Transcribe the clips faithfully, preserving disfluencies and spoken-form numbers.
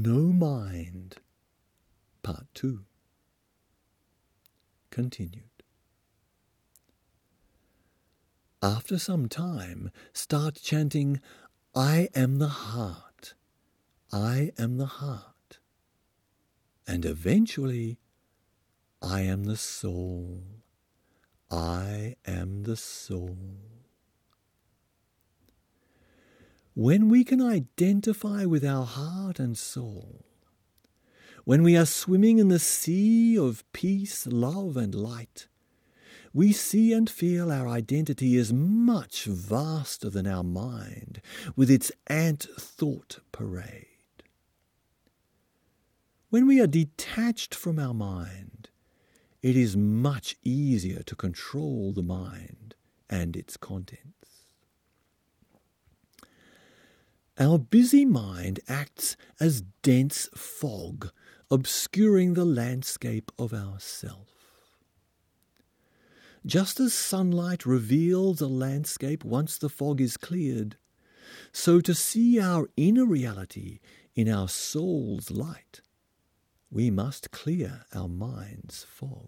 no mind. Part two. Continued. After some time, start chanting, I am the heart, I am the heart. And eventually, I am the soul, I am the soul. When we can identify with our heart and soul, when we are swimming in the sea of peace, love, and light, we see and feel our identity is much vaster than our mind, with its ant thought parade. When we are detached from our mind, it is much easier to control the mind and its contents. Our busy mind acts as dense fog, obscuring the landscape of ourself. Just as sunlight reveals a landscape once the fog is cleared, so to see our inner reality in our soul's light, we must clear our mind's fog.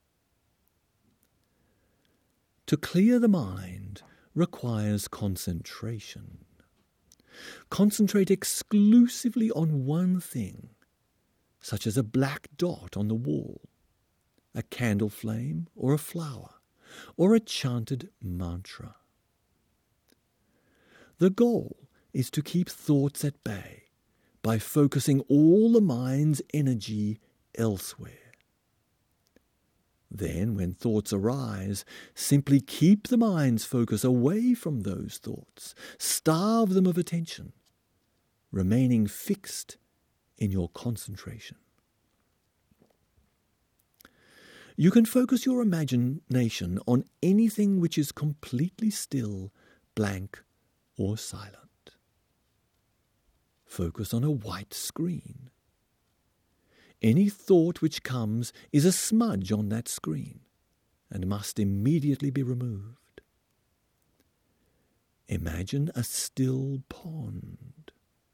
To clear the mind requires concentration. Concentrate exclusively on one thing, such as a black dot on the wall, a candle flame or a flower, or a chanted mantra. The goal is to keep thoughts at bay by focusing all the mind's energy elsewhere. Then, when thoughts arise, simply keep the mind's focus away from those thoughts. Starve them of attention, remaining fixed in your concentration. You can focus your imagination on anything which is completely still, blank, or silent. Focus on a white screen. Any thought which comes is a smudge on that screen and must immediately be removed. Imagine a still pond.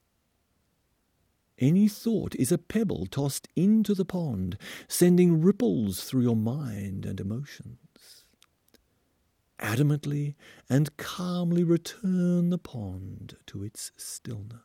Any thought is a pebble tossed into the pond, sending ripples through your mind and emotions. Adamantly and calmly return the pond to its stillness.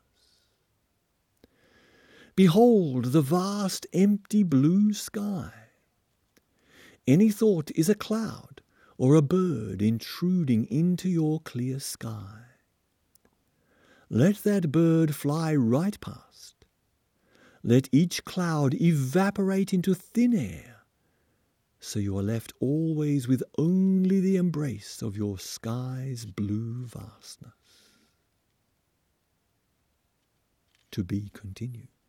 Behold the vast empty blue sky. Any thought is a cloud or a bird intruding into your clear sky. Let that bird fly right past. Let each cloud evaporate into thin air, so you are left always with only the embrace of your sky's blue vastness. To be continued.